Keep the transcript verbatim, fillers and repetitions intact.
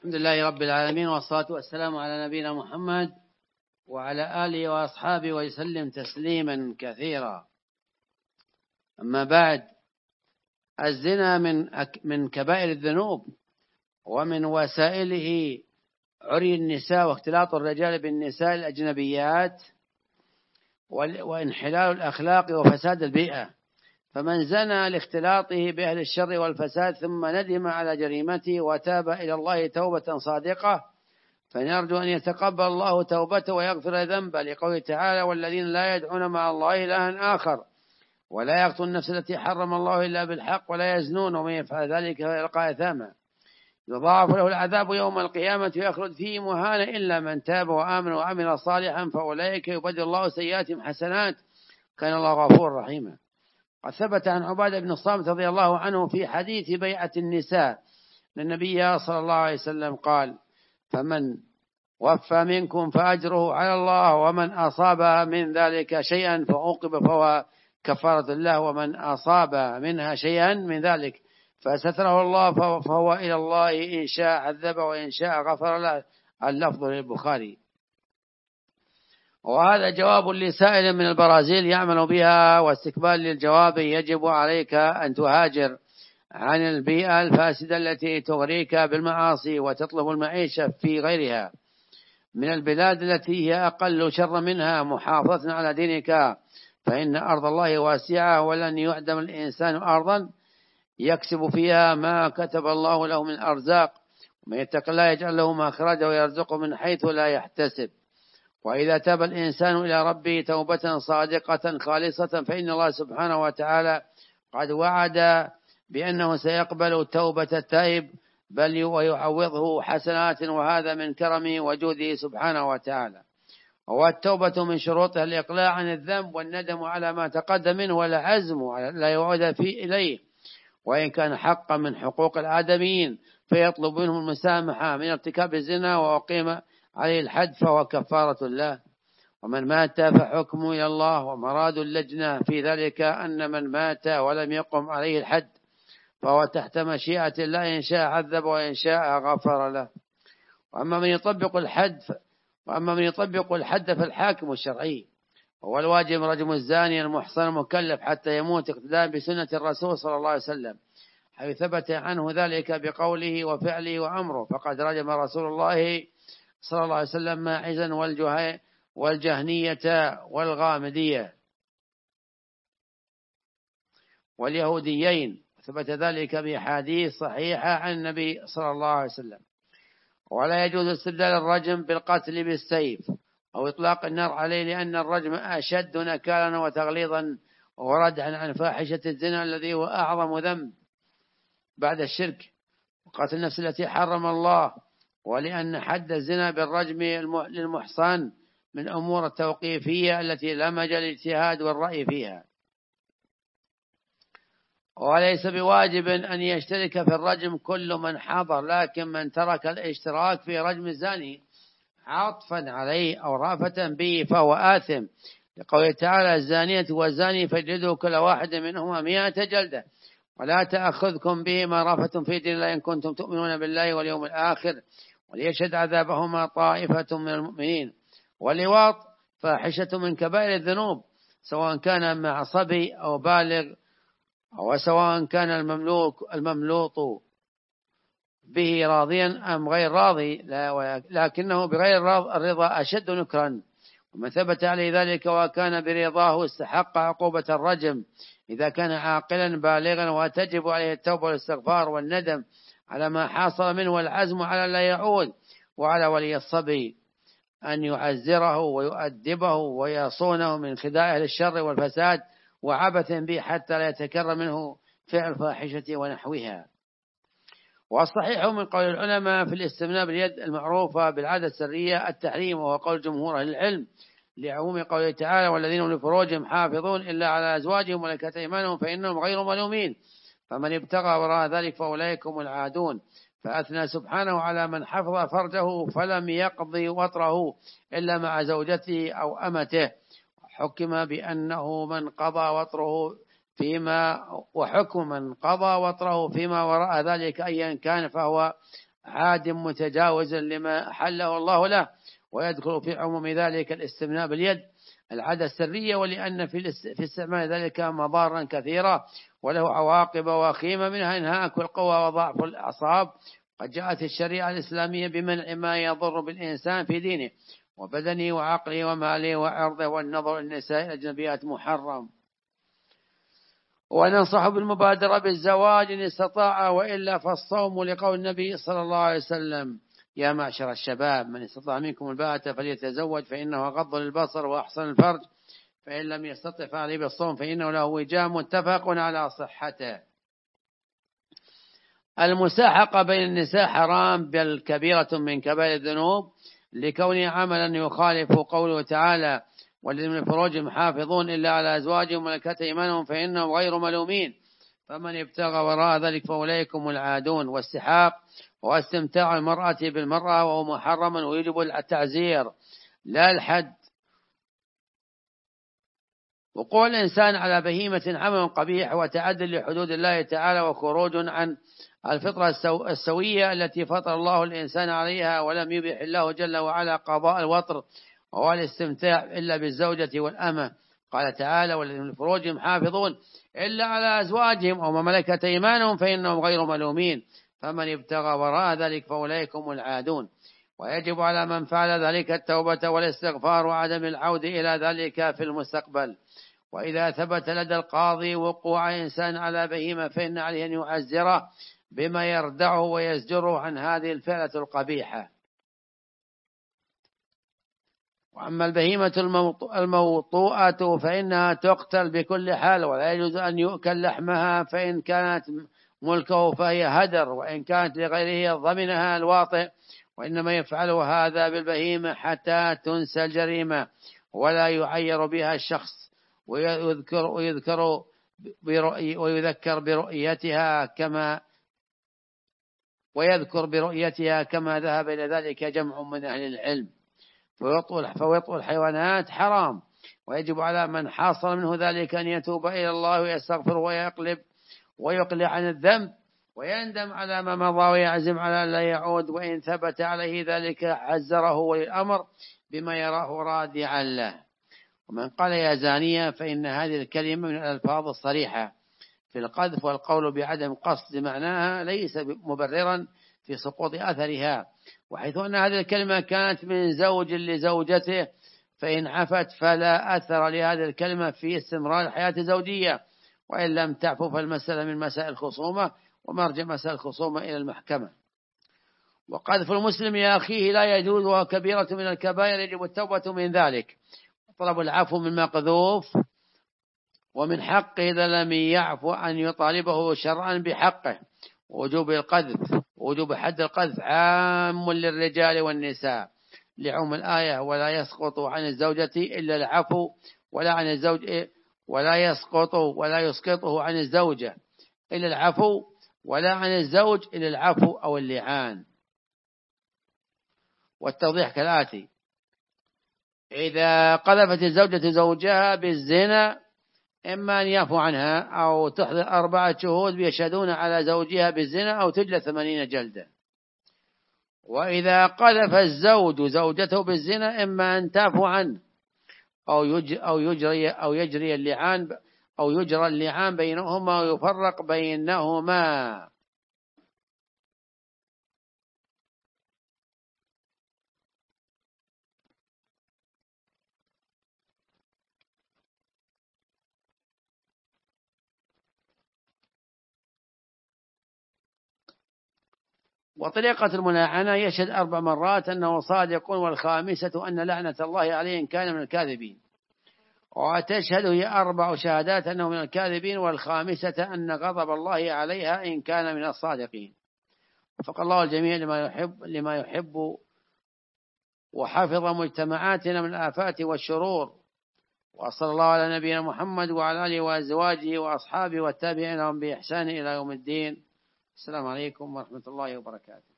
الحمد لله رب العالمين، والصلاة والسلام على نبينا محمد وعلى آله وأصحابه ويسلم تسليما كثيرا. أما بعد، الزنا من من كبائر الذنوب، ومن وسائله عري النساء واختلاط الرجال بالنساء الأجنبيات وانحلال الأخلاق وفساد البيئة. فمن زنى لاختلاطه بأهل الشر والفساد ثم ندم على جريمته وتاب إلى الله توبة صادقة، فنرجو أن يتقبل الله توبته ويغفر ذنبه، لقوله تعالى: والذين لا يدعون مع الله إلها آخر ولا يقتلون النفس التي حرم الله إلا بالحق ولا يزنون ومن يفعل ذلك فيلقى أثاما يضاعف له العذاب يوم القيامة ويخلد فيه مهانا إلا من تاب وآمن وعمل صالحا فأولئك يبدل الله سيئاتهم حسنات كان الله غفورا رحيما. قد ثبت عن عبادة بن الصامت رضي الله عنه في حديث بيعة النساء للنبي صلى الله عليه وسلم قال: فمن وفى منكم فأجره على الله، ومن أصاب من ذلك شيئا فعوقب فهو كفارة الله، ومن أصاب منها شيئا من ذلك فستره الله فهو إلى الله إن شاء عذب وإن شاء غفر له. اللفظ للبخاري. وهذا جواب لسائل من البرازيل يعمل بها، واستقبال للجواب: يجب عليك أن تهاجر عن البيئة الفاسدة التي تغريك بالمعاصي وتطلب المعيشة في غيرها من البلاد التي هي أقل شر منها، محافظة على دينك، فإن أرض الله واسعة ولن يعدم الإنسان أرضا يكسب فيها ما كتب الله له من أرزاق، ومن يتق الله يجعل له مخرجا ويرزقه من حيث لا يحتسب. وإذا تاب الإنسان إلى ربه توبة صادقة خالصة فإن الله سبحانه وتعالى قد وعد بأنه سيقبل توبة التائب بل ويعوضه حسنات، وهذا من كرمه وجوده سبحانه وتعالى. والتوبة من شروطها الإقلاع عن الذنب والندم على ما تقدم منه والعزم على لا يعود فيه إليه، وإن كان حقا من حقوق الآدميين فيطلب منهم المسامحة من ارتكاب الزنا وأقيم عليه الحد فهو كفارة الله. ومن مات فحكمه إلى الله، ومراد اللجنة في ذلك أن من مات ولم يقم عليه الحد فهو تحت مشيئة الله، إن شاء عذب وإن شاء غفر له. وأما من يطبق الحد وأما من يطبق الحد فالحاكم الشرعي، وهو الواجب رجم الزاني المحصن المكلف حتى يموت اقتداء بسنة الرسول صلى الله عليه وسلم، حيث ثبت عنه ذلك بقوله وفعله وأمره، فقد رجم رسول الله صلى الله عليه وسلم ماعزا والجهنية والغامدية واليهوديين، ثبت ذلك بحديث صحيحة عن النبي صلى الله عليه وسلم. ولا يجوز استبدال الرجم بالقتل بالسيف أو إطلاق النار عليه، لأن الرجم أشد نكالا وتغليظا وردعا عن فاحشة الزنا الذي هو أعظم ذنب بعد الشرك وقتل النفس التي حرم الله، ولأن حد الزنا بالرجم للمحصن من أمور التوقيفية التي لا مجال للاجتهاد والرأي فيها. وليس بواجب أن يشترك في الرجم كل من حضر، لكن من ترك الاشتراك في رجم الزاني عطفا عليه أو رافة به فهو آثم، لقوله تعالى: الزانية والزاني فاجلدوا كل واحد منهما مئة جلدة ولا تأخذكم بهما رافة في دين الله إن كنتم تؤمنون بالله واليوم الآخر وليشهد عذابهما طائفة من المؤمنين. واللواط فاحشة من كبائر الذنوب، سواء كان مع صبي أو بالغ، أو سواء كان المملوك المملوط به راضيا أم غير راضي، لكنه بغير الرضا أشد نكرا. ومن ثبت عليه ذلك وكان برضاه استحق عقوبة الرجم إذا كان عاقلا بالغا، وتجب عليه التوبة والاستغفار والندم على ما حصل منه والعزم على لا يعود، وعلى ولي الصبي أن يعزره ويؤدبه ويصونه من خداع أهل الشر والفساد وعبث به حتى لا يتكرر منه فعل فاحشة ونحوها. والصحيح من قول العلماء في الاستمناء باليد المعروفة بالعادة السرية التحريم، وهو قول جمهور أهل العلم لعموم قوله تعالى: والذين هم لفروجهم حافظون إلا على أزواجهم وملكت أيمانهم فإنهم غير ملومين، فمن ابتغى وراء ذلك فأولئك هم العادون. فأثنى سبحانه على من حفظ فرجه فلم يقضي وطره إلا مع زوجته أو أمته، حكم بأنه من قضى وطره فيما وحكم من قضى وطره فيما وراء ذلك أيا كان فهو عاد متجاوز لما أحله الله له، ويدخل في عموم ذلك الاستمناء باليد العادة السرية، ولأن في استعمال ذلك مضارا كثيرة وله عواقب وخيمة، منها إنهاك القوى وضعف الأعصاب. قد جاءت الشريعة الإسلامية بمنع ما يضر بالإنسان في دينه وبدنه وعقله وماله وعرضه، والنظر للنساء الأجنبيات محرم. وننصح بالمبادرة بالزواج إن استطاع، وإلا فالصوم، لقول النبي صلى الله عليه وسلم: يا معشر الشباب من استطاع منكم الباءة فليتزوج فإنه غض للبصر وأحسن الفرج، فإن لم يستطع فعليه بالصوم فإنه له وجاء، متفق على صحته. المساحقة بين النساء حرام، بل كبيرة من كبائر الذنوب، لكونه عملا يخالف قوله تعالى: والذين من فروجهم حافظون إلا على أزواجهم وملكت أيمانهم فإنهم غير ملومين، فمن ابتغى وراء ذلك فأولئك هم العادون. والسحاق واستمتاع المرأة بالمرأة وهو محرم ويجب التعزير لا الحد. وقوع الإنسان على بهيمة عمل قبيح وتعد لحدود الله تعالى وخروج عن الفطرة السوية التي فطر الله الإنسان عليها، ولم يبح الله جل وعلا قضاء الوطر وهو الاستمتاع إلا بالزوجة والأمة. قال تعالى: والذين من فروجهم حافظون إلا على أزواجهم أو ما ملكت أيمانهم فإنهم غير ملومين، فمن ابتغى وراء ذلك فأولئك هم العادون. ويجب على من فعل ذلك التوبة والاستغفار وعدم العود إلى ذلك في المستقبل. وإذا ثبت لدى القاضي وقوع إنسان على بهيمة فإن عليه أن يعزره بما يردعه ويزجره عن هذه الفعلة القبيحة. وأما البهيمة الموطوءة فإنها تقتل بكل حال، ولا يجوز أن يؤكل لحمها، فإن كانت ملكه فهي هدر، وإن كانت لغيره ضمنها الواطئ، وإنما يفعل هذا بالبهيمة حتى تنسى الجريمة ولا يعير بها الشخص، ويذكر ويذكر برؤي ويذكر برؤيتها كما ويذكر برؤيتها كما ذهب إلى ذلك جمع من أهل العلم. فوطء الحيوانات حرام، ويجب على من حاصل منه ذلك أن يتوب إلى الله ويستغفر ويقلب ويقلع عن الذنب ويندم على ما مضى ويعزم على لا يعود، وإن ثبت عليه ذلك عزره ولي الأمر بما يراه رادعا له. ومن قال يا زانية فإن هذه الكلمة من الألفاظ الصريحة في القذف، والقول بعدم قصد معناها ليس مبررا في سقوط أثرها، وحيث أن هذه الكلمة كانت من زوج لزوجته فإن عفت فلا أثر لهذه الكلمة في استمرار الحياة الزوجية، وإن لم تعفو فالمسألة من مسائل الخصومة، ومرجع مسائل الخصومة إلى المحكمة. وقذف المسلم يا أخيه لا يجوز، وهو كبيرة من الكبائر يجب التوبة من ذلك، طلب العفو من مقذوف، ومن حقه إذا لم يعفو أن يطالبه شرعا بحقه. وجوب القذف وجوب حد القذف عام للرجال والنساء لعموم الآية: ولا يسقط عن الزوجة إلا العفو، ولا عن الزوج ولا يسقط ولا يسقطه عن الزوجة إلا العفو، ولا عن الزوج إلا العفو أو اللعان. والتوضيح كالآتي: إذا قذفت الزوجة زوجها بالزنا إما أن يعفو عنها أو تحضر أربعة شهود بيشهدون على زوجها بالزنا أو تجلى ثمانين جلدة. وإذا قذف الزوج زوجته بالزنا إما أن تعفو عنه أو يجري أو يجري أو يجري اللعان أو يجرى اللعان بينهما ويفرق بينهما. وطريقة الملاعنة: يشهد أربع مرات أنه صادق، والخامسة أن لعنة الله عليه إن كان من الكاذبين. وتشهد هي أربع شهادات أنه من الكاذبين، والخامسة أن غضب الله عليها إن كان من الصادقين. وفق الله الجميع لما يحب لما يحب وحفظ مجتمعاتنا من الآفات والشرور. وصلى الله على نبينا محمد وعلى آله وأزواجه وأصحابه والتابعين لهم بإحسان إلى يوم الدين. السلام عليكم ورحمة الله وبركاته.